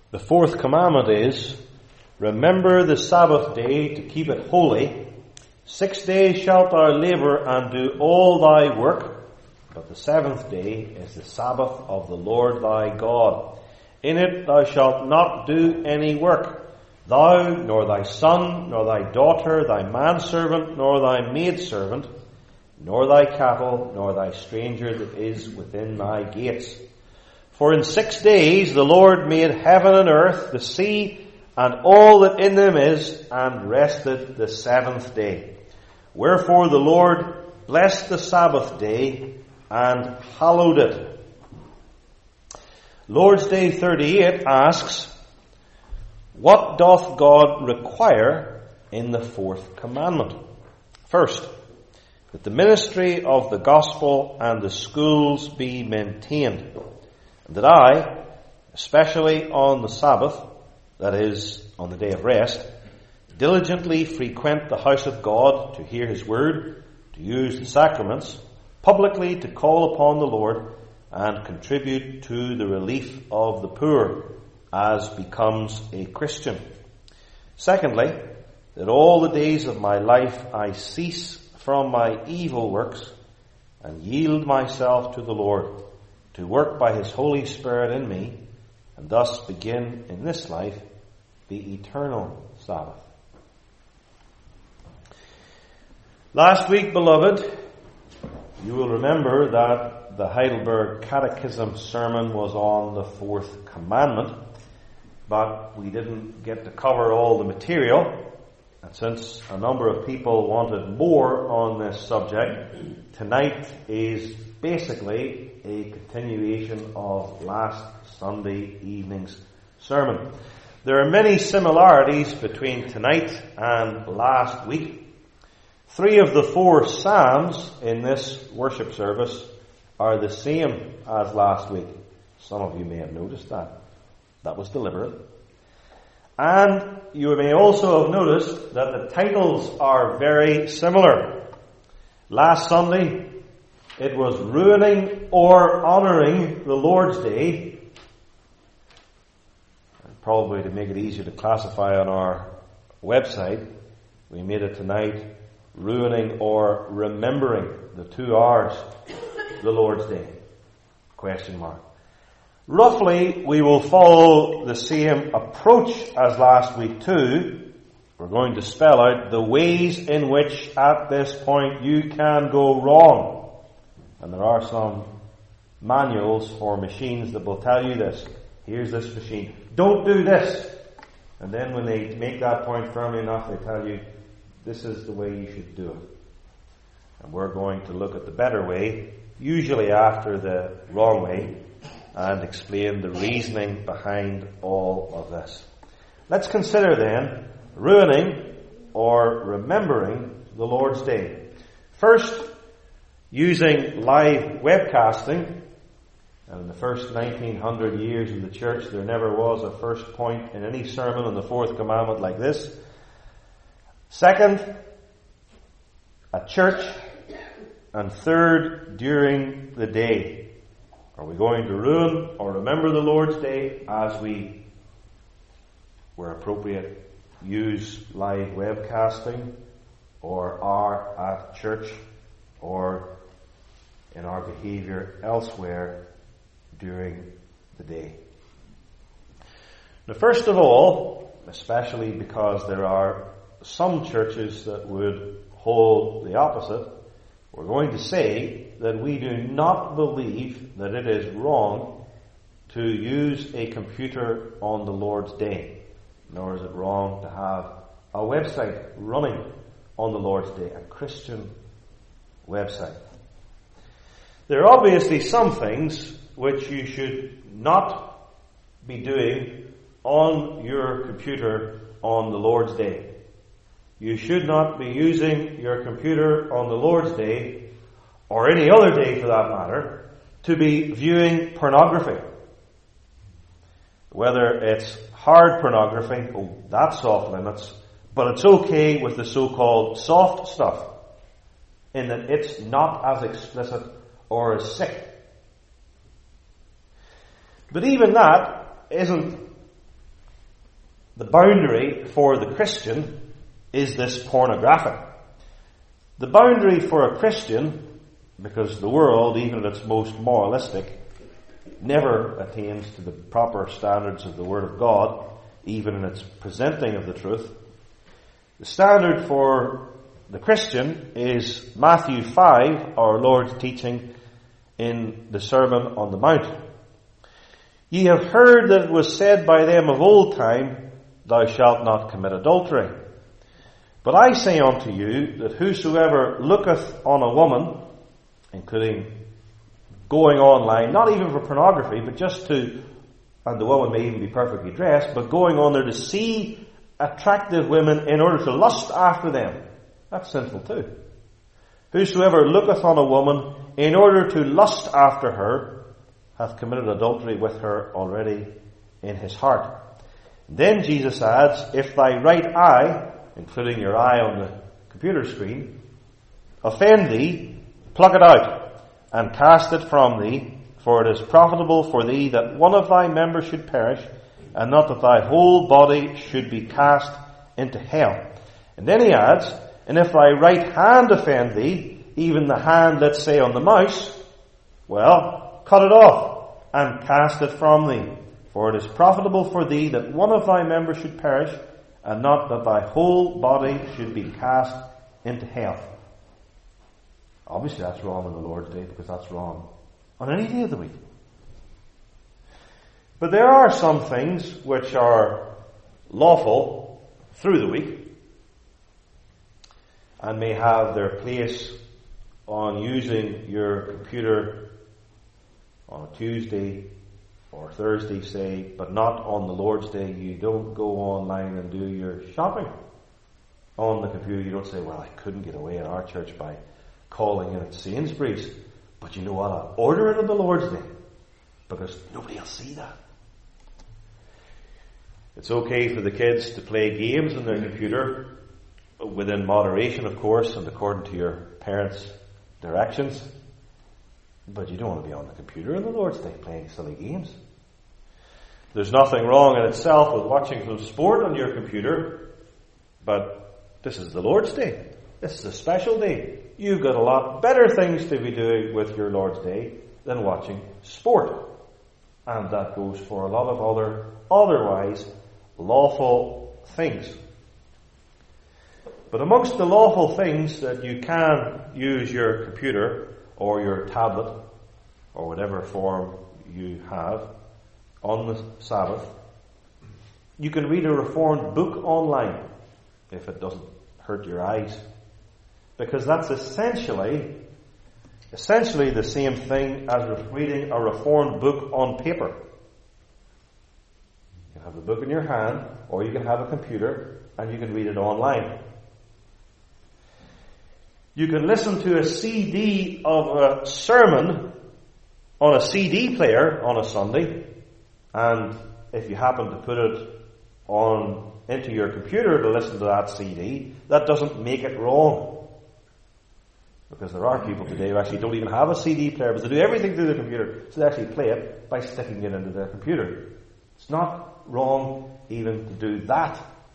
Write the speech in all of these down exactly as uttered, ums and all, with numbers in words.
The fourth commandment is, remember the Sabbath day to keep it holy. Six days shalt thou labour and do all thy work, but the seventh day is the Sabbath of the Lord thy God. In it thou shalt not do any work, thou, nor thy son, nor thy daughter, thy manservant, nor thy maidservant, nor thy cattle, nor thy stranger that is within thy gates. For in six days the Lord made heaven and earth, the sea, and all that in them is, and rested the seventh day. Wherefore the Lord blessed the Sabbath day and hallowed it. Lord's Day thirty-eight asks, what doth God require in the fourth commandment? First, that the ministry of the gospel and the schools be maintained, and that I, especially on the Sabbath, that is, on the day of rest, diligently frequent the house of God to hear his word, to use the sacraments, publicly to call upon the Lord, and contribute to the relief of the poor, as becomes a Christian. Secondly, that all the days of my life I cease from my evil works, and yield myself to the Lord, to work by his Holy Spirit in me, and thus begin in this life the eternal Sabbath. Last week, beloved, you will remember that the Heidelberg Catechism sermon was on the fourth commandment, but we didn't get to cover all the material. And since a number of people wanted more on this subject, tonight is basically a continuation of last Sunday evening's sermon. There are many similarities between tonight and last week. Three of the four psalms in this worship service are the same as last week. Some of you may have noticed that. That was deliberate. And you may also have noticed that the titles are very similar. Last Sunday, it was Ruining or Honouring the Lord's Day. And probably to make it easier to classify on our website, we made it tonight Ruining or Remembering, the two R's, the Lord's Day. Question mark. Roughly, we will follow the same approach as last week too. We're going to spell out the ways in which at this point you can go wrong. And there are some manuals for machines that will tell you this. Here's this machine. Don't do this. And then when they make that point firmly enough, they tell you, this is the way you should do it. And we're going to look at the better way, usually after the wrong way, and explain the reasoning behind all of this. Let's consider then ruining or remembering the Lord's Day. First, using live webcasting. And in the first nineteen hundred years of the church, there never was a first point in any sermon on the fourth commandment like this. Second, at church. And third, during the day. Are we going to ruin or remember the Lord's Day as we, where appropriate, use live webcasting, or are at church, or in our behaviour elsewhere during the day? Now, first of all, especially because there are some churches that would hold the opposite, we're going to say that we do not believe that it is wrong to use a computer on the Lord's Day, nor is it wrong to have a website running on the Lord's Day, a Christian website. There are obviously some things which you should not be doing on your computer on the Lord's Day. You should not be using your computer on the Lord's Day, or any other day for that matter, to be viewing pornography. Whether it's hard pornography, oh, that's off limits, but it's okay with the so-called soft stuff, in that it's not as explicit or as sick. But even that isn't the boundary for the Christian is this pornographic. The boundary for a Christian, because the world, even at its most moralistic, never attains to the proper standards of the Word of God, even in its presenting of the truth. The standard for the Christian is Matthew five, our Lord's teaching in the Sermon on the Mount. Ye have heard that it was said by them of old time, Thou shalt not commit adultery. But I say unto you that whosoever looketh on a woman, including going online, not even for pornography, but just to, and the woman may even be perfectly dressed, but going on there to see attractive women in order to lust after them, that's sinful too. Whosoever looketh on a woman in order to lust after her hath committed adultery with her already in his heart. Then Jesus adds, if thy right eye, including your eye on the computer screen, offend thee, pluck it out, and cast it from thee, for it is profitable for thee that one of thy members should perish, and not that thy whole body should be cast into hell. And then he adds, and if thy right hand offend thee, even the hand, let's say, on the mouse, well, cut it off, and cast it from thee. For it is profitable for thee that one of thy members should perish, and not that thy whole body should be cast into hell. Obviously that's wrong on the Lord's Day, because that's wrong on any day of the week. But there are some things which are lawful through the week, and may have their place on using your computer on a Tuesday or Thursday, say, but not on the Lord's Day. You don't go online and do your shopping on the computer. You don't say, well, I couldn't get away at our church by calling in at Sainsbury's, but you know what, I'll order it on the Lord's Day, because nobody will see that. It's okay for the kids to play games on their computer, within moderation, of course, and according to your parents' directions. But you don't want to be on the computer on the Lord's Day playing silly games. There's nothing wrong in itself with watching some sport on your computer, but this is the Lord's Day. This is a special day. You've got a lot better things to be doing with your Lord's Day than watching sport. And that goes for a lot of other, otherwise lawful things. But amongst the lawful things that you can use your computer or your tablet or whatever form you have on the Sabbath, you can read a Reformed book online if it doesn't hurt your eyes. Because that's essentially, essentially the same thing as reading a Reformed book on paper. You can have the book in your hand, or you can have a computer and you can read it online. You can listen to a C D of a sermon on a C D player on a Sunday, and if you happen to put it on into your computer to listen to that C D, that doesn't make it wrong. Because there are people today who actually don't even have a C D player, but they do everything through the computer, so they actually play it by sticking it into their computer. It's not wrong even to do that.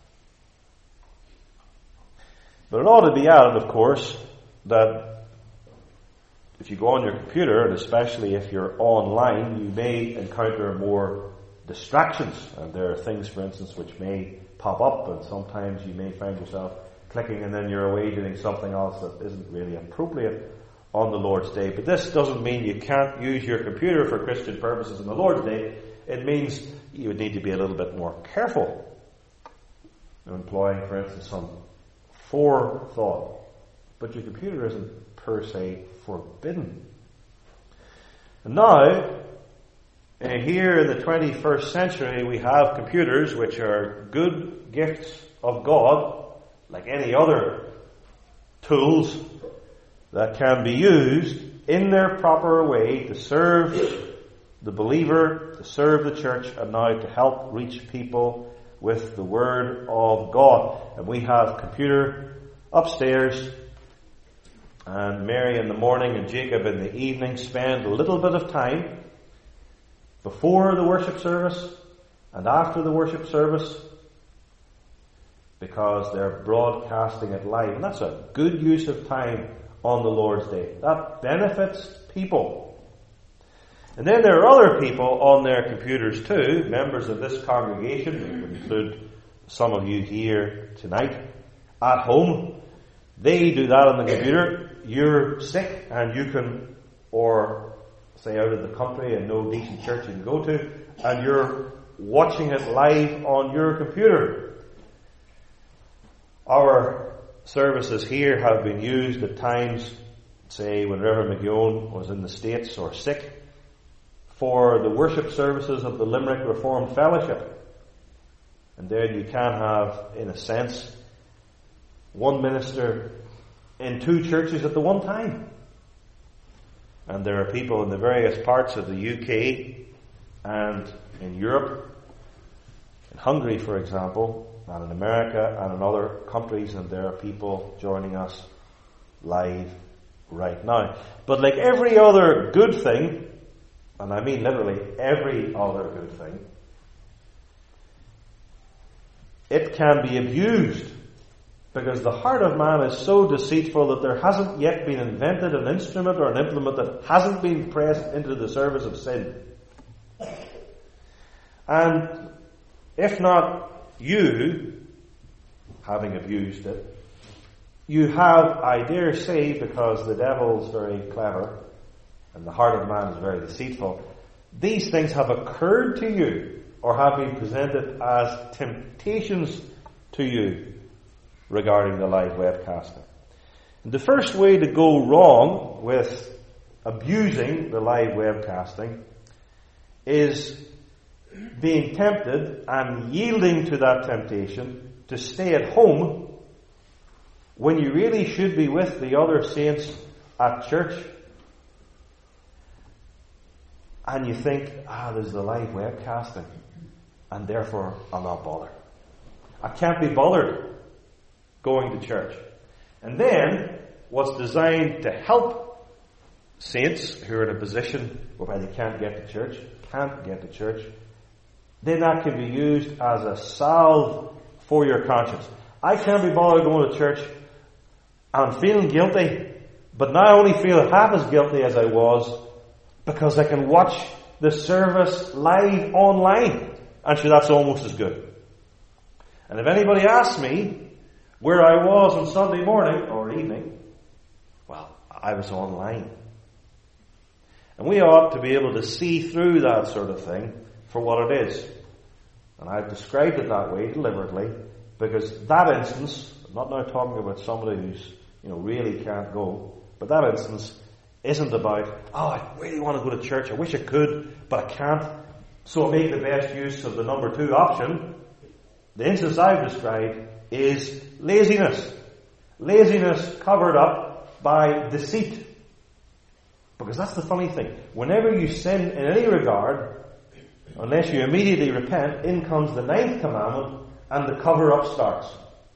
But it ought to be added, of course, that if you go on your computer, and especially if you're online, you may encounter more distractions. And there are things, for instance, which may pop up, and sometimes you may find yourself clicking and then you're away doing something else that isn't really appropriate on the Lord's Day. But this doesn't mean you can't use your computer for Christian purposes on the Lord's Day. It means you would need to be a little bit more careful, employing, for instance, some forethought. But your computer isn't per se forbidden. And now, uh, here in the twenty-first century, we have computers which are good gifts of God, like any other tools that can be used in their proper way to serve the believer, to serve the church, and now to help reach people with the Word of God. And we have computer upstairs, and Mary in the morning and Jacob in the evening spend a little bit of time before the worship service and after the worship service because they're broadcasting it live. And that's a good use of time on the Lord's Day. That benefits people. And then there are other people on their computers too, members of this congregation. We would include some of you here tonight at home. They do that on the computer. You're sick and you can, or say out of the country and no decent church you can go to, and you're watching it live on your computer. Our services here have been used at times, say when Reverend McGeown was in the States or sick, for the worship services of the Limerick Reformed Fellowship. And then you can have, in a sense, one minister in two churches at the one time. And there are people in the various parts of the U K and in Europe, in Hungary, for example, and in America and in other countries, and there are people joining us live right now. But like every other good thing, and I mean literally every other good thing, it can be abused, because the heart of man is so deceitful that there hasn't yet been invented an instrument or an implement that hasn't been pressed into the service of sin. And if not you, having abused it, you have, I dare say, because the devil's very clever and the heart of man is very deceitful, these things have occurred to you or have been presented as temptations to you regarding the live webcasting. And the first way to go wrong with abusing the live webcasting is being tempted and yielding to that temptation to stay at home when you really should be with the other saints at church. And you think, ah, there's the live webcasting, and therefore I'll not bother. I can't be bothered going to church. And then, what's designed to help saints who are in a position whereby they can't get to church, can't get to church, then that can be used as a salve for your conscience. I can't be bothered going to church. I'm feeling guilty, but now I only feel half as guilty as I was because I can watch the service live online. And sure, that's almost as good. And if anybody asks me where I was on Sunday morning or evening, well, I was online. And we ought to be able to see through that sort of thing for what it is. And I've described it that way deliberately because that instance, I'm not now talking about somebody who's, you know, really can't go, but that instance isn't about, oh, I really want to go to church, I wish I could, but I can't, so I make the best use of the number two option. The instance I've described is laziness. Laziness covered up by deceit. Because that's the funny thing. Whenever you sin in any regard, unless you immediately repent, in comes the ninth commandment and the cover-up starts.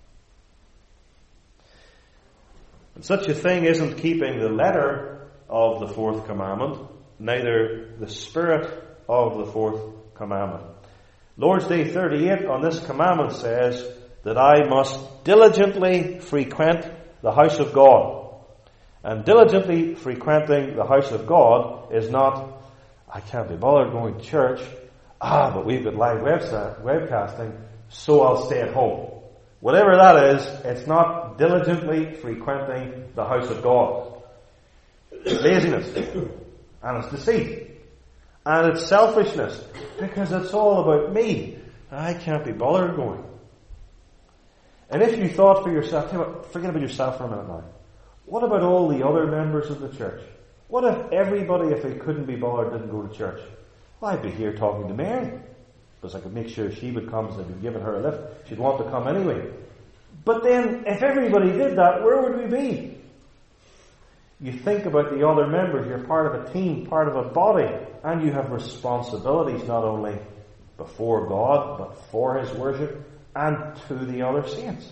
And such a thing isn't keeping the letter of the fourth commandment, neither the spirit of the fourth commandment. Lord's Day thirty-eight on this commandment says that I must diligently frequent the house of God. And diligently frequenting the house of God is not, I can't be bothered going to church, ah, but we've got live website, webcasting, so I'll stay at home. Whatever that is, it's not diligently frequenting the house of God. It's laziness. And it's deceit. And it's selfishness. Because it's all about me. I can't be bothered going. And if you thought for yourself, forget about yourself for a minute now. What about all the other members of the church? What if everybody, if they couldn't be bothered, didn't go to church? Well, I'd be here talking to Mary. Because I could make sure she would come, so I'd be giving her a lift. She'd want to come anyway. But then, if everybody did that, where would we be? You think about the other members. You're part of a team, part of a body. And you have responsibilities not only before God, but for His worship and to the other saints.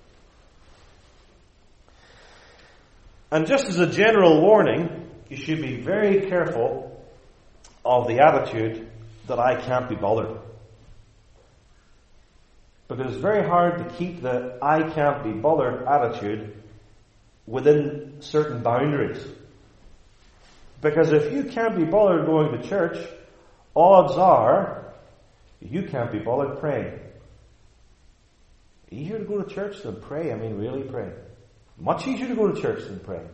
And just as a general warning, you should be very careful of the attitude that I can't be bothered. Because it's very hard to keep the I can't be bothered attitude within certain boundaries. Because if you can't be bothered going to church, odds are you can't be bothered praying. Easier to go to church than pray. I mean, really pray. Much easier to go to church than pray.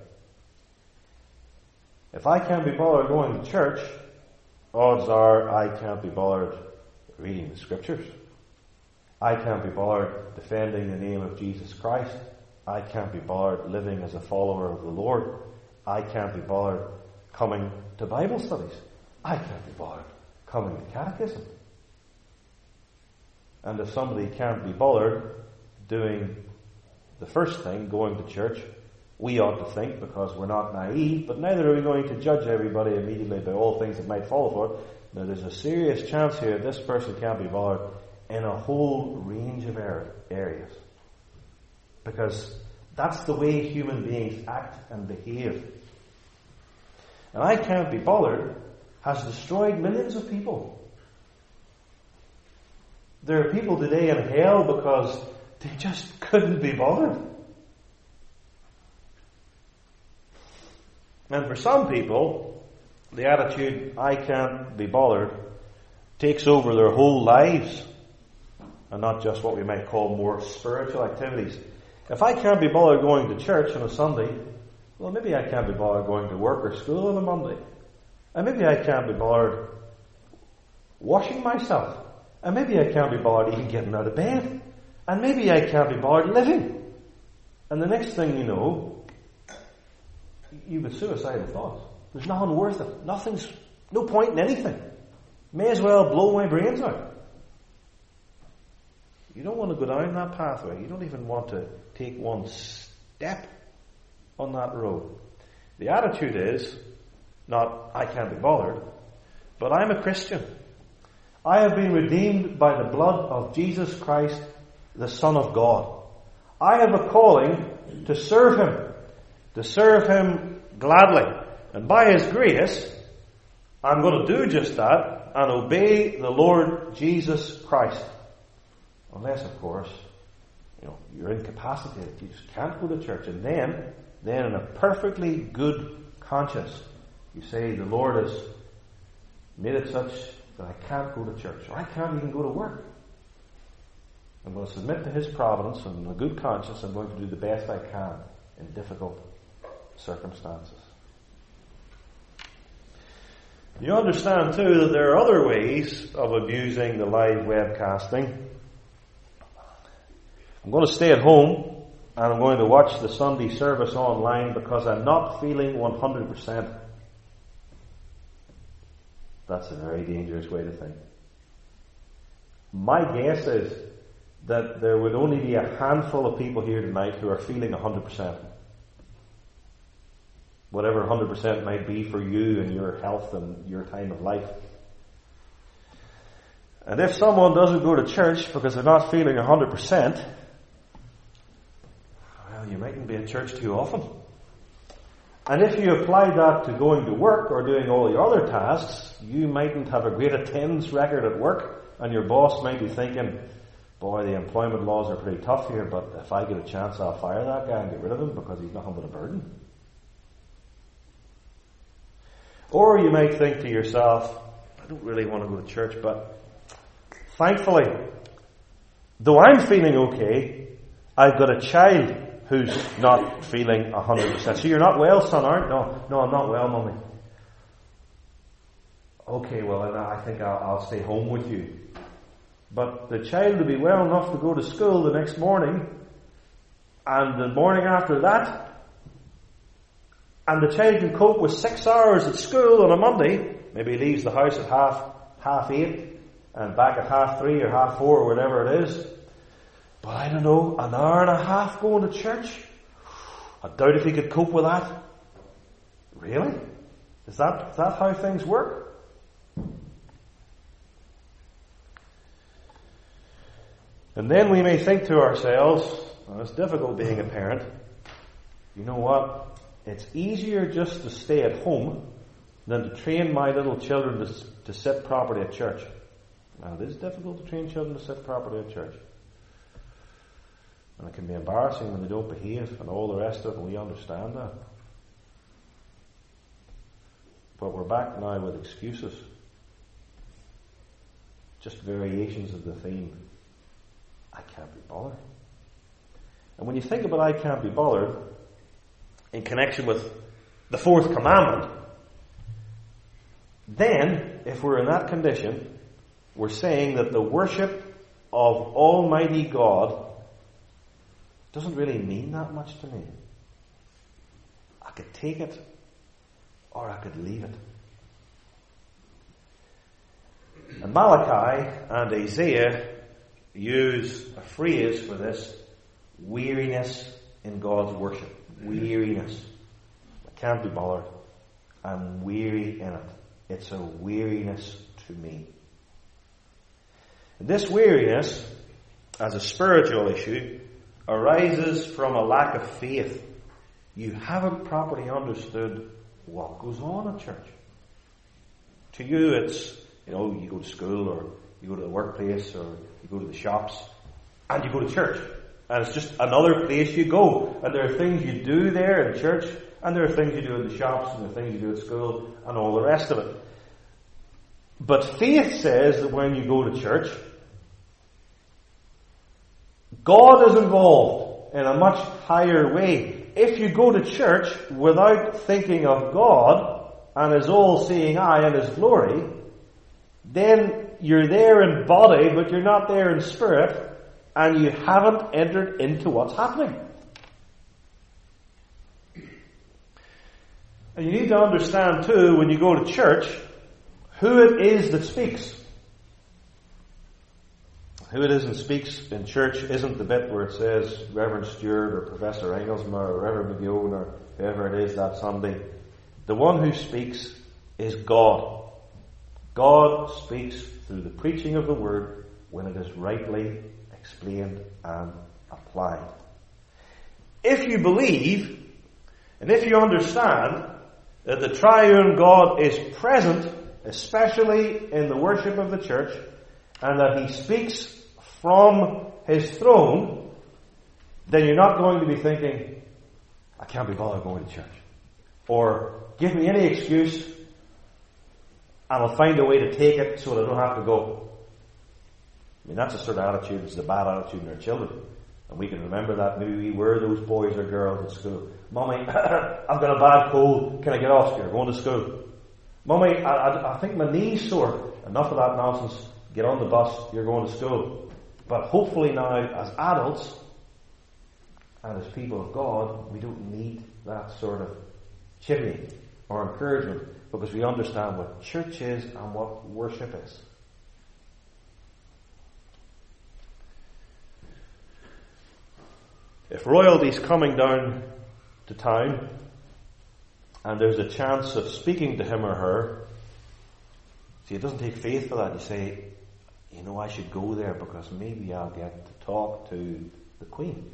If I can't be bothered going to church, odds are I can't be bothered reading the Scriptures. I can't be bothered defending the name of Jesus Christ. I can't be bothered living as a follower of the Lord. I can't be bothered coming to Bible studies. I can't be bothered coming to catechism. And if somebody can't be bothered doing the first thing, going to church, we ought to think, because we're not naive, but neither are we going to judge everybody immediately by all things that might follow for it. Now, there's a serious chance here this person can't be bothered in a whole range of areas. Because that's the way human beings act and behave. And I can't be bothered has destroyed millions of people. There are people today in hell because they just couldn't be bothered. And for some people, the attitude, I can't be bothered, takes over their whole lives, and not just what we might call more spiritual activities. If I can't be bothered going to church on a Sunday, well, maybe I can't be bothered going to work or school on a Monday. And maybe I can't be bothered washing myself. And maybe I can't be bothered even getting out of bed. And maybe I can't be bothered living. And the next thing you know, you've got suicidal thoughts. There's nothing worth it. Nothing's, no point in anything. May as well blow my brains out. You don't want to go down that pathway. You don't even want to take one step on that road. The attitude is not, I can't be bothered, but I'm a Christian. I have been redeemed by the blood of Jesus Christ, the Son of God. I have a calling to serve Him, to serve Him gladly. And by His grace, I'm going to do just that and obey the Lord Jesus Christ. Unless, of course, you know, you're incapacitated. You just can't go to church. And then, then in a perfectly good conscience, you say, the Lord has made it such that I can't go to church, or I can't even go to work. I'm going to submit to His providence, and in a good conscience, I'm going to do the best I can in difficult circumstances. You understand, too, that there are other ways of abusing the live webcasting. I'm going to stay at home, and I'm going to watch the Sunday service online because I'm not feeling one hundred percent. That's a very dangerous way to think. My guess is that there would only be a handful of people here tonight who are feeling one hundred percent. Whatever one hundred percent might be for you and your health and your time of life. And if someone doesn't go to church because they're not feeling one hundred percent, well, you mightn't be at church too often. And if you apply that to going to work or doing all your other tasks, you mightn't have a great attendance record at work, and your boss might be thinking, boy, the employment laws are pretty tough here, but if I get a chance, I'll fire that guy and get rid of him because he's nothing but a burden. Or you might think to yourself, I don't really want to go to church, but thankfully, though I'm feeling okay, I've got a child who's not feeling one hundred percent. So you're not well, son, aren't you? No, no, I'm not well, Mummy. Okay, well, then I think I'll, I'll stay home with you. But the child will be well enough to go to school the next morning, and the morning after that, and the child can cope with six hours at school on a Monday. Maybe he leaves the house at half half eight and back at half three or half four or whatever it is. But I don't know, an hour and a half going to church? I doubt if he could cope with that. Really? Is that, is that how things work? And then we may think to ourselves, well, it's difficult being a parent. You know what? It's easier just to stay at home than to train my little children to, to sit properly at church. Now, it is difficult to train children to sit properly at church. And it can be embarrassing when they don't behave and all the rest of it, and we understand that. But we're back now with excuses. Just variations of the theme. I can't be bothered. And when you think about I can't be bothered, in connection with the fourth commandment, then, if we're in that condition, we're saying that the worship of Almighty God doesn't really mean that much to me. I could take it, or I could leave it. And Malachi and Isaiah use a phrase for this: weariness in God's worship. Weariness. I can't be bothered. I'm weary in it. It's a weariness to me. And this weariness, as a spiritual issue, arises from a lack of faith. You haven't properly understood what goes on at church. To you, it's, you know, you go to school, or you go to the workplace, or you go to the shops, and you go to church. And it's just another place you go. And there are things you do there in church, and there are things you do in the shops, and there are things you do at school, and all the rest of it. But faith says that when you go to church, God is involved in a much higher way. If you go to church without thinking of God and His all-seeing eye and His glory, then you're there in body, but you're not there in spirit, and you haven't entered into what's happening. And you need to understand too, when you go to church, who it is that speaks. Who it is that speaks in church isn't the bit where it says Reverend Stewart or Professor Engelsma or Reverend McGowan or whoever it is that Sunday. The one who speaks is God. God speaks through the preaching of the Word when it is rightly explained and applied. If you believe, and if you understand that the triune God is present, especially in the worship of the church, and that He speaks from His throne, then you're not going to be thinking, I can't be bothered going to church. Or, give me any excuse, and I'll find a way to take it so that I don't have to go. I mean, that's the sort of attitude, it's the bad attitude in our children. And we can remember that. Maybe we were those boys or girls at school. Mummy, I've got a bad cold. Can I get off here? Going to school. Mummy, I, I, I think my knee's sore. Enough of that nonsense. Get on the bus. You're going to school. But hopefully now, as adults and as people of God, we don't need that sort of chimney or encouragement, because we understand what church is and what worship is. If royalty's coming down to town and there's a chance of speaking to him or her, see, it doesn't take faith for that. You say, you know, I should go there because maybe I'll get to talk to the Queen.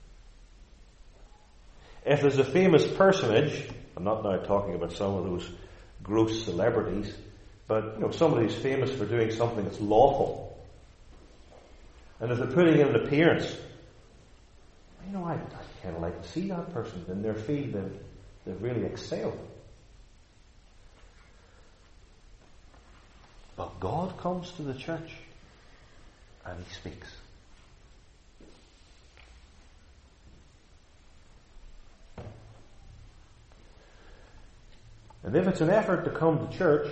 If there's a famous personage, I'm not now talking about some of those gross celebrities, but you know, somebody who's famous for doing something that's lawful, and if they're putting in an appearance, you know, I, I kind of like to see that person in their field. They've, they've really excelled. But God comes to the church and He speaks. And if it's an effort to come to church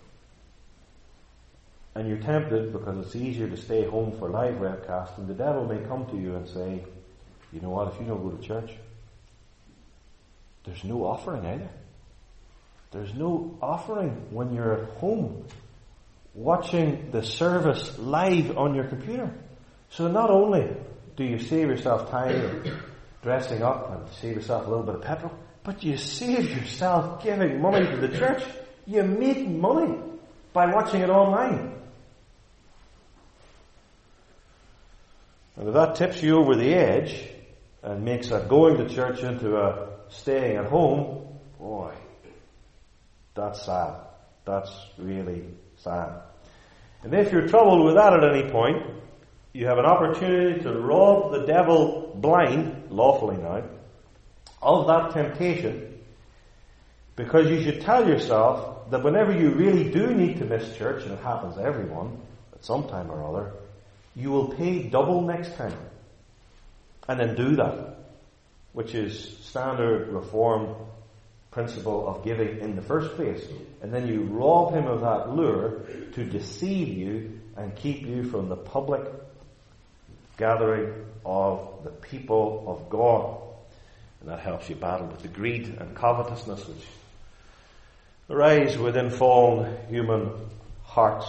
and you're tempted because it's easier to stay home for live webcasting, the devil may come to you and say, you know what, if you don't go to church, there's no offering either. There's no offering when you're at home watching the service live on your computer. So not only do you save yourself time and dressing up and save yourself a little bit of petrol, but you save yourself giving money to the church. You make money by watching it online. And if that tips you over the edge and makes that going to church into a staying at home, boy, that's sad. That's really sad. And if you're troubled with that at any point, you have an opportunity to rob the devil blind, lawfully now, of that temptation, because you should tell yourself that whenever you really do need to miss church, and it happens to everyone at some time or other, you will pay double next time. And then do that, which is standard Reformed principle of giving in the first place. And then you rob him of that lure to deceive you and keep you from the public gathering of the people of God. And that helps you battle with the greed and covetousness which arise within fallen human hearts.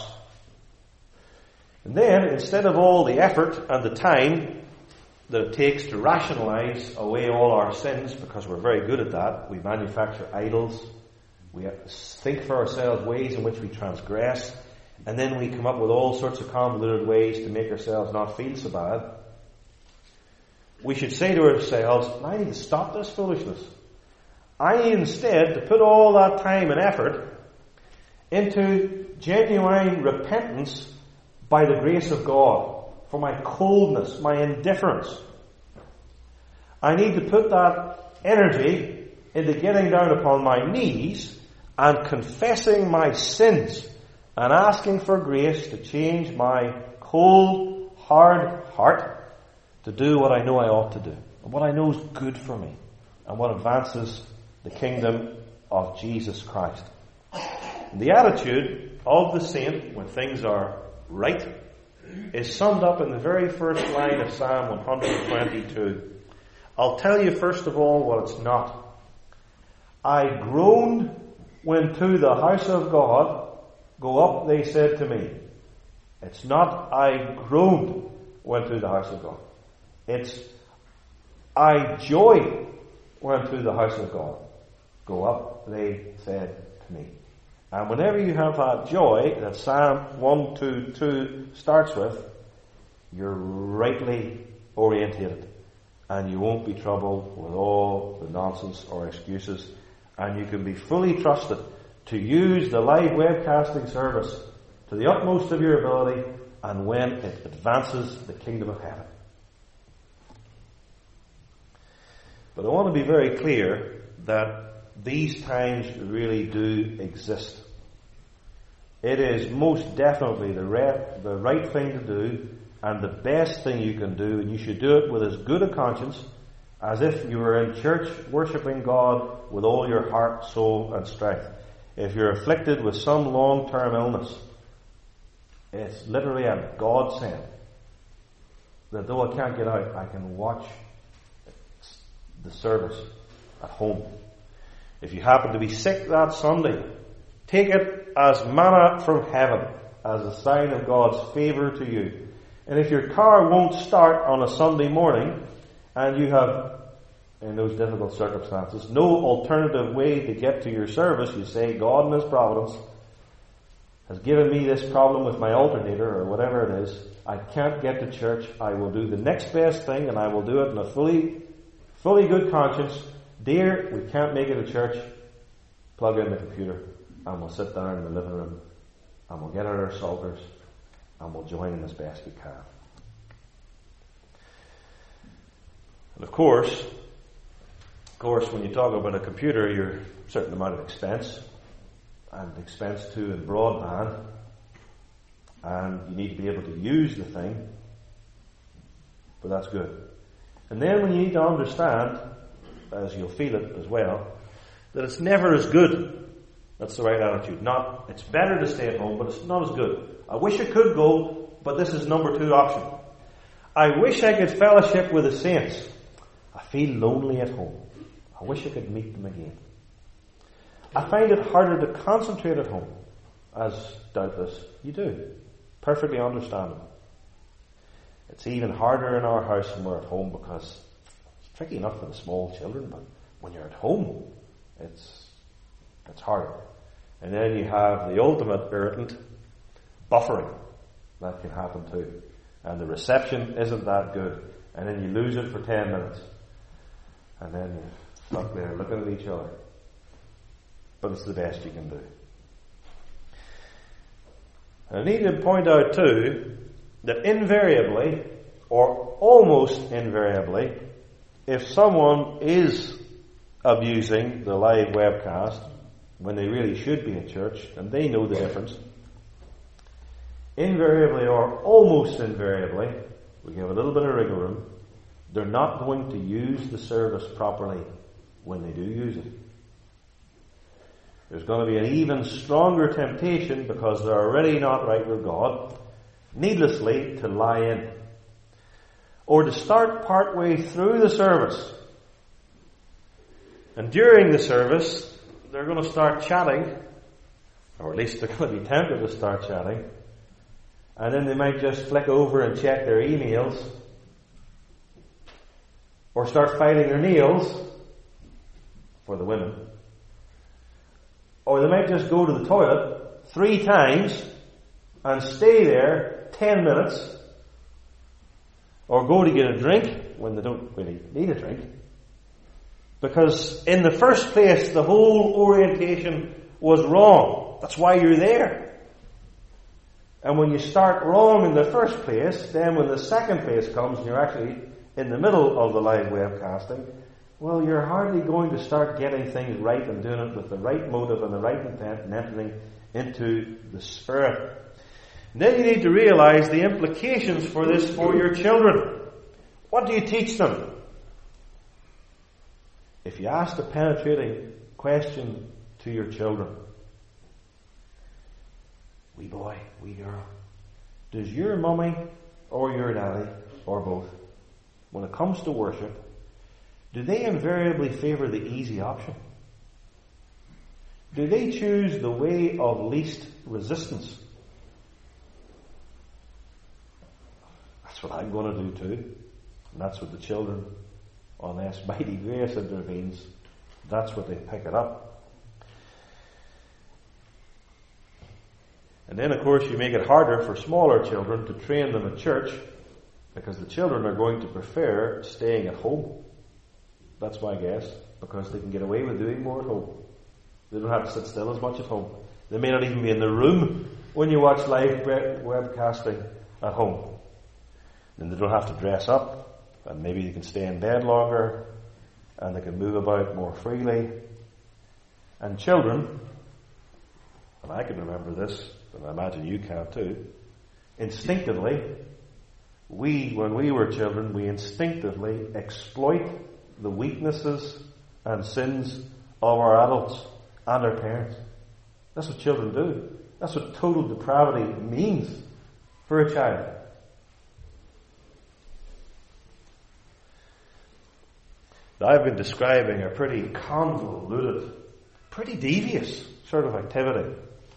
And then, instead of all the effort and the time that it takes to rationalize away all our sins, because we're very good at that, we manufacture idols, we think for ourselves ways in which we transgress, and then we come up with all sorts of convoluted ways to make ourselves not feel so bad. We should say to ourselves, I need to stop this foolishness. I need instead to put all that time and effort into genuine repentance by the grace of God for my coldness, my indifference. I need to put that energy into getting down upon my knees and confessing my sins and asking for grace to change my cold, hard heart to do what I know I ought to do, and what I know is good for me, and what advances the kingdom of Jesus Christ. And the attitude of the saint when things are right is summed up in the very first line of Psalm one twenty-two. I'll tell you first of all what it's not. I groaned when to the house of God go up, they said to me. It's not I groaned when to the house of God. It's I joy when to the house of God go up, they said to me. And whenever you have that joy that Psalm one twenty-two starts with, you're rightly orientated, and you won't be troubled with all the nonsense or excuses, and you can be fully trusted to use the live webcasting service to the utmost of your ability, and when it advances the kingdom of heaven. But I want to be very clear that these times really do exist. It is most definitely the, re- the right thing to do and the best thing you can do, and you should do it with as good a conscience as if you were in church worshipping God with all your heart, soul and strength. If you're afflicted with some long-term illness, it's literally a godsend that though I can't get out, I can watch the service at home. If you happen to be sick that Sunday, take it as manna from heaven, as a sign of God's favour to you. And if your car won't start on a Sunday morning, and you have, in those difficult circumstances, no alternative way to get to your service, you say, God in His providence has given me this problem with my alternator, or whatever it is. I can't get to church. I will do the next best thing, and I will do it in a fully, fully good conscience. Dear, we can't make it to church. Plug in the computer, and we'll sit down in the living room, and we'll get out our psalters, and we'll join in as best we can. And of course, of course, when you talk about a computer, you're a certain amount of expense, and expense too in broadband, and you need to be able to use the thing, but that's good. And then when you need to understand, as you'll feel it as well, that it's never as good. That's the right attitude. Not, it's better to stay at home, but it's not as good. I wish I could go, but this is number two option. I wish I could fellowship with the saints. I feel lonely at home. I wish I could meet them again. I find it harder to concentrate at home, as doubtless you do. Perfectly understandable. It's even harder in our house when we're at home, because it's tricky enough for the small children, but when you're at home, it's it's harder. And then you have the ultimate irritant, buffering. That can happen too. And the reception isn't that good. And then you lose it for ten minutes. And then you're stuck there looking at each other. But it's the best you can do. I need to point out too that invariably, or almost invariably, if someone is abusing the live webcast when they really should be in church, and they know the difference, invariably or almost invariably, we give a little bit of wriggle room, they're not going to use the service properly when they do use it. There's going to be an even stronger temptation, because they're already not right with God, needlessly to lie in. Or to start partway through the service. And during the service, they're going to start chatting, or at least they're going to be tempted to start chatting, and then they might just flick over and check their emails, or start filing their nails, for the women. Or they might just go to the toilet three times and stay there ten minutes, or go to get a drink when they don't really need a drink. Because in the first place, the whole orientation was wrong. That's why you're there. And when you start wrong in the first place, then when the second place comes and you're actually in the middle of the live webcasting, well, you're hardly going to start getting things right and doing it with the right motive and the right intent and entering into the Spirit. And then you need to realize the implications for this for your children. What do you teach them? If you ask a penetrating question to your children, wee boy, wee girl, does your mummy or your daddy, or both, when it comes to worship, do they invariably favour the easy option? Do they choose the way of least resistance? That's what I'm going to do too. And that's what the children, unless mighty grace intervenes, that's what they pick it up. And then, of course, you make it harder for smaller children to train them at church, because the children are going to prefer staying at home. That's my guess, because they can get away with doing more at home. They don't have to sit still as much at home. They may not even be in the room when you watch live webcasting at home. Then they don't have to dress up, and maybe they can stay in bed longer, and they can move about more freely. And children, and I can remember this, and I imagine you can too, instinctively, we, when we were children, we instinctively exploit the weaknesses and sins of our adults and our parents. That's what children do. That's what total depravity means for a child. Now, I've been describing a pretty convoluted, pretty devious sort of activity.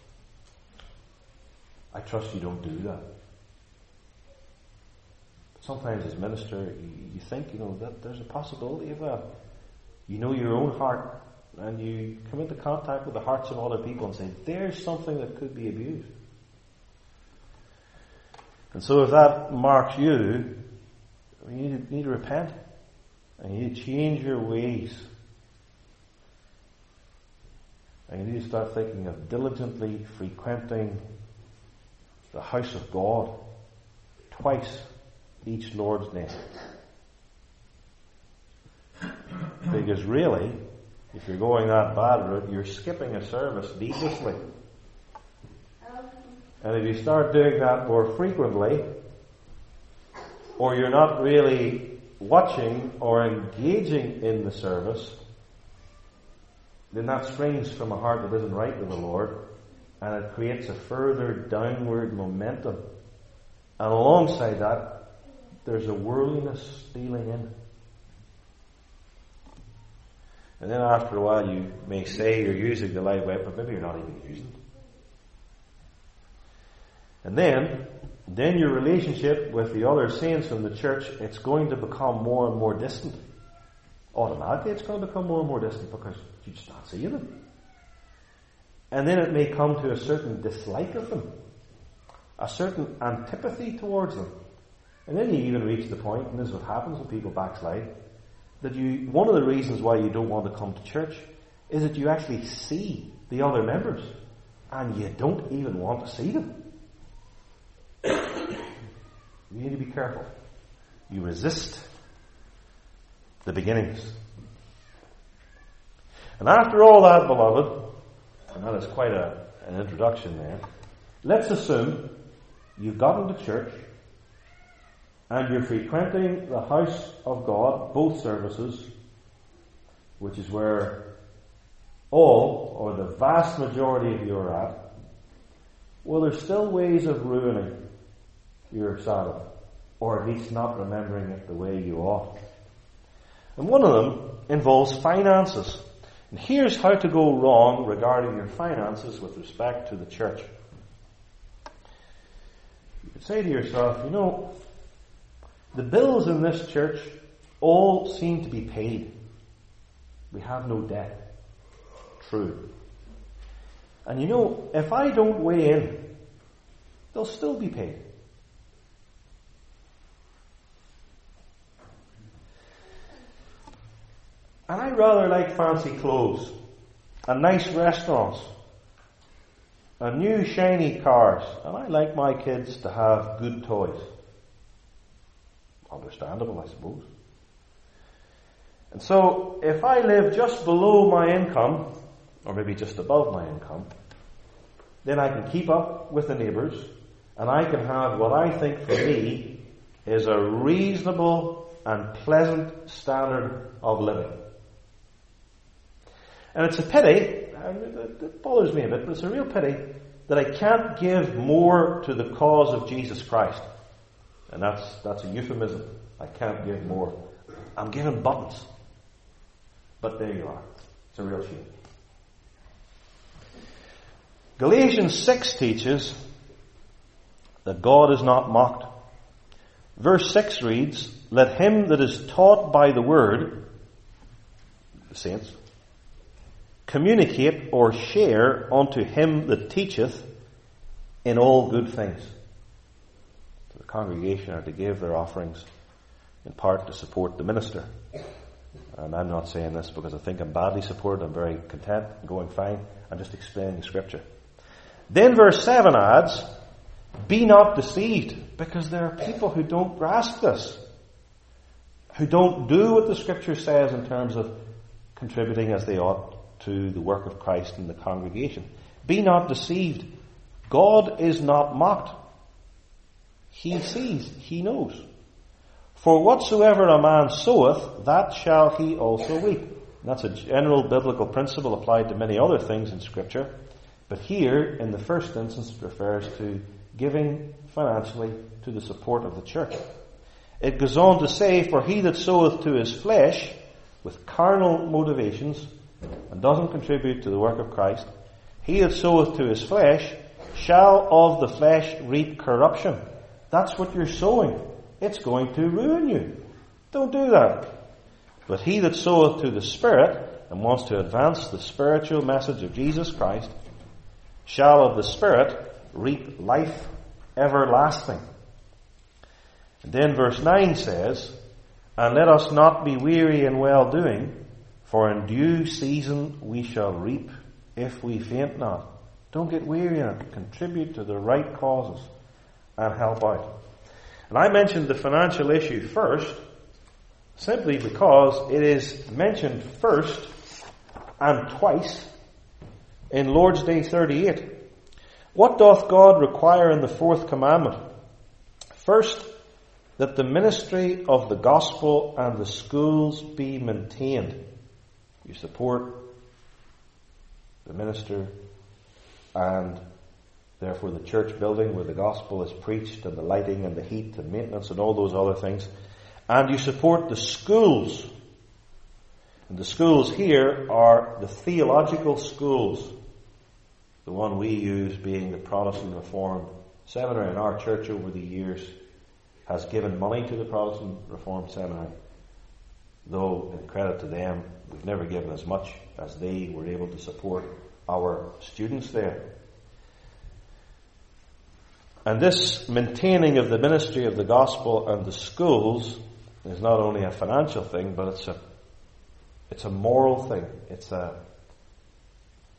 I trust you don't do that. Sometimes as minister, you, you think, you know, that there's a possibility of that. You know your own heart, and you come into contact with the hearts of other people and say, there's something that could be abused. And so if that marks you, you need to, need to repent. And you need to change your ways. And you need to start thinking of diligently frequenting the house of God twice each Lord's Day. Because really, if you're going that bad route, you're skipping a service needlessly. And if you start doing that more frequently, or you're not really watching or engaging in the service, then that springs from a heart that isn't right with the Lord, and it creates a further downward momentum. And alongside that, there's a worldliness stealing in. And then after a while you may say you're using the live web, but maybe you're not even using it. And then, then your relationship with the other saints in the church, it's going to become more and more distant. Automatically it's going to become more and more distant because you just not see them. And then it may come to a certain dislike of them, a certain antipathy towards them. And then you even reach the point, and this is what happens when people backslide, that you, one of the reasons why you don't want to come to church is that you actually see the other members, and you don't even want to see them. You need to be careful. You resist the beginnings. And after all that, beloved, and that is quite a, an introduction there, let's assume you've gotten to church and you're frequenting the house of God, both services, which is where all, or the vast majority of you are at. Well, there's still ways of ruining your Sabbath, or at least not remembering it the way you ought. And one of them involves finances. And here's how to go wrong regarding your finances with respect to the church. You could say to yourself, you know, the bills in this church all seem to be paid. We have no debt. True. And you know, if I don't weigh in, they'll still be paid. And I rather like fancy clothes, and nice restaurants, and new shiny cars, and I like my kids to have good toys. Understandable, I suppose. And so, if I live just below my income, or maybe just above my income, then I can keep up with the neighbours, and I can have what I think for me is a reasonable and pleasant standard of living. And it's a pity, and it bothers me a bit, but it's a real pity that I can't give more to the cause of Jesus Christ. And that's that's a euphemism. I can't give more. I'm giving buttons. But there you are. It's a real shame. Galatians six teaches that God is not mocked. Verse six reads, "Let him that is taught by the word," the saints, "communicate or share unto him that teacheth in all good things." So the congregation are to give their offerings in part to support the minister. And I'm not saying this because I think I'm badly supported. I'm very content and going fine. I'm just explaining the scripture. Then verse seven adds, "Be not deceived," because there are people who don't grasp this, who don't do what the scripture says in terms of contributing as they ought to the work of Christ in the congregation. Be not deceived. God is not mocked. He sees, he knows. For whatsoever a man soweth, that shall he also reap. And that's a general biblical principle applied to many other things in Scripture. But here, in the first instance, it refers to giving financially to the support of the church. It goes on to say, "For he that soweth to his flesh, with carnal motivations, and doesn't contribute to the work of Christ, he that soweth to his flesh shall of the flesh reap corruption." That's what you're sowing. It's going to ruin you. Don't do that. But he that soweth to the Spirit and wants to advance the spiritual message of Jesus Christ shall of the Spirit reap life everlasting. And then verse nine says, "And let us not be weary in well-doing, for in due season we shall reap if we faint not." Don't get weary in it. Contribute to the right causes and help out. And I mentioned the financial issue first, simply because it is mentioned first and twice in Lord's Day thirty-eight. What doth God require in the fourth commandment? First, that the ministry of the gospel and the schools be maintained. You support the minister and therefore the church building where the gospel is preached, and the lighting and the heat and maintenance and all those other things. And you support the schools. And the schools here are the theological schools. The one we use being the Protestant Reformed Seminary. And our church over the years has given money to the Protestant Reformed Seminary. Though, in credit to them, we've never given as much as they were able to support our students there. And this maintaining of the ministry of the gospel and the schools is not only a financial thing, but it's a it's a moral thing. It's a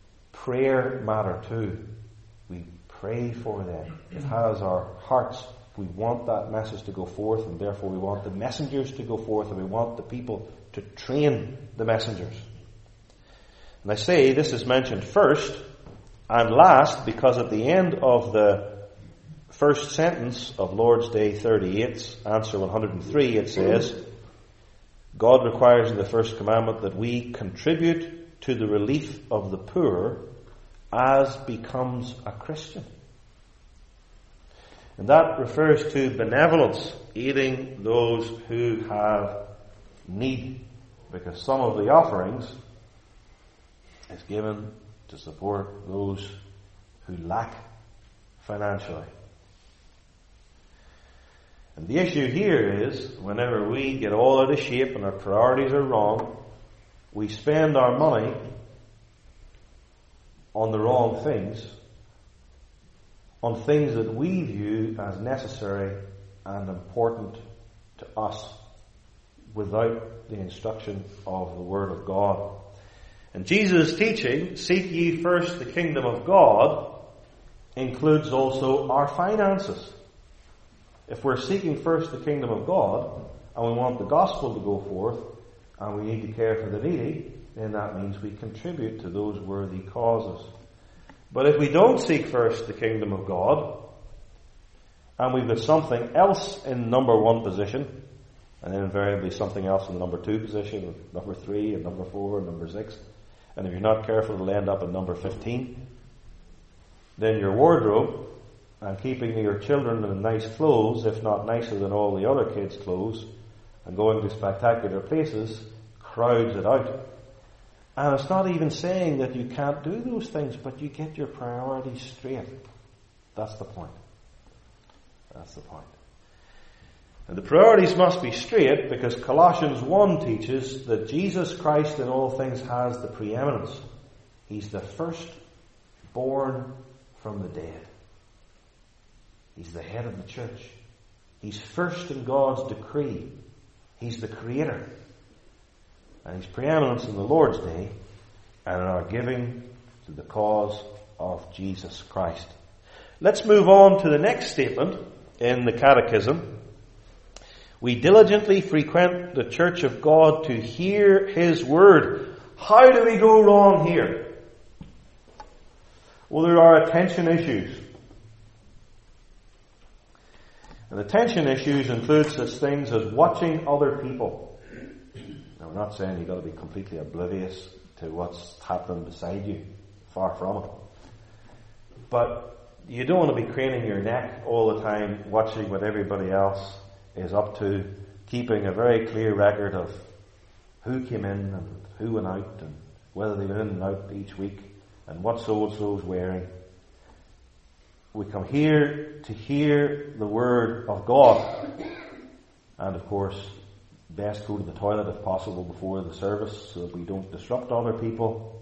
prayer matter too. We pray for them. It has our hearts We want that message to go forth, and therefore we want the messengers to go forth, and we want the people to train the messengers. And I say this is mentioned first and last because at the end of the first sentence of Lord's Day thirty-eight, answer one hundred three, it says, God requires in the first commandment that we contribute to the relief of the poor as becomes a Christian. And that refers to benevolence, aiding those who have need, because some of the offerings is given to support those who lack financially. And the issue here is, whenever we get all out of shape and our priorities are wrong, we spend our money on the wrong things, on things that we view as necessary and important to us, without the instruction of the Word of God. And Jesus' teaching, seek ye first the kingdom of God, includes also our finances. If we're seeking first the kingdom of God, and we want the gospel to go forth, and we need to care for the needy, then that means we contribute to those worthy causes. But if we don't seek first the kingdom of God, and we've got something else in number one position, and then invariably something else in the number two position, and number three, and number four, and number six, and if you're not careful, it'll end up in number fifteen, then your wardrobe, and keeping your children in nice clothes, if not nicer than all the other kids' clothes, and going to spectacular places, crowds it out. And it's not even saying that you can't do those things, but you get your priorities straight. That's the point. That's the point. And the priorities must be straight because Colossians one teaches that Jesus Christ in all things has the preeminence. He's the first born from the dead. He's the head of the church. He's first in God's decree. He's the creator. And his preeminence in the Lord's Day and in our giving to the cause of Jesus Christ. Let's move on to the next statement in the Catechism. We diligently frequent the church of God to hear his word. How do we go wrong here? Well, there are attention issues. And attention issues include such things as watching other people. Now, I'm not saying you've got to be completely oblivious to what's happening beside you. Far from it. But you don't want to be craning your neck all the time watching what everybody else is up to, keeping a very clear record of who came in and who went out and whether they went in and out each week and what so-and-so's wearing. We come here to hear the word of God. And of course, best go to the toilet if possible before the service so that we don't disrupt other people.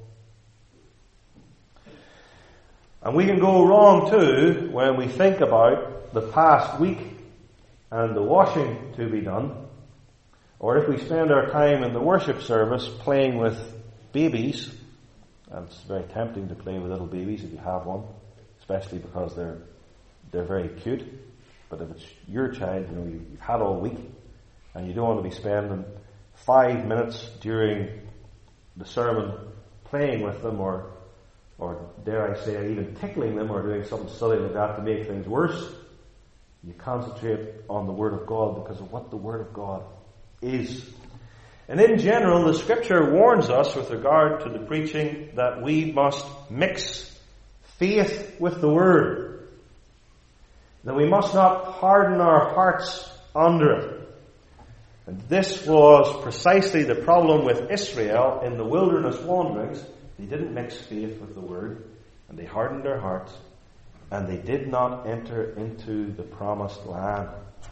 And we can go wrong too when we think about the past week and the washing to be done, or if we spend our time in the worship service playing with babies. And it's very tempting to play with little babies if you have one, especially because they're they're very cute. But if it's your child, you know, you've had all week, and you don't want to be spending five minutes during the sermon playing with them, or or dare I say, even tickling them, or doing something silly like that to make things worse. You concentrate on the Word of God because of what the Word of God is. And in general, the Scripture warns us with regard to the preaching that we must mix faith with the Word. That we must not harden our hearts under it. And this was precisely the problem with Israel in the wilderness wanderings. They didn't mix faith with the Word, and they hardened their hearts, and they did not enter into the promised land.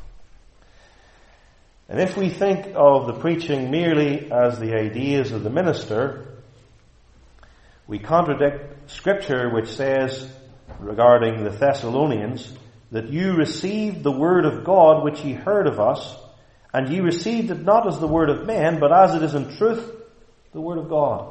And if we think of the preaching merely as the ideas of the minister, we contradict Scripture which says regarding the Thessalonians that you received the word of God which ye heard of us, and ye received it not as the word of men, but as it is in truth the word of God,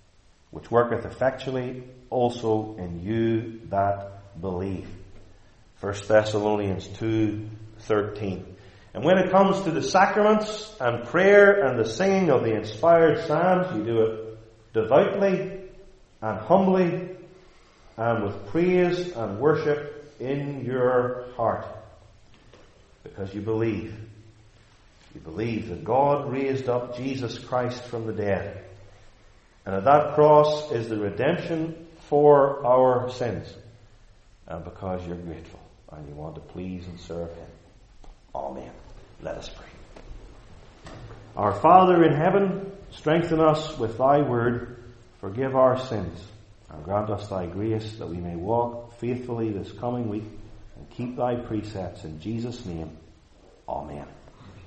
which worketh effectually also in you that believe. First Thessalonians two thirteen. And when it comes to the sacraments and prayer and the singing of the inspired psalms, you do it devoutly and humbly and with praise and worship in your heart. Because you believe. You believe that God raised up Jesus Christ from the dead. And that that cross is the redemption for our sins. And because you're grateful and you want to please and serve Him. Amen. Let us pray. Our Father in heaven, strengthen us with Thy word. Forgive our sins. And grant us Thy grace that we may walk faithfully this coming week and keep Thy precepts. In Jesus' name. Amen.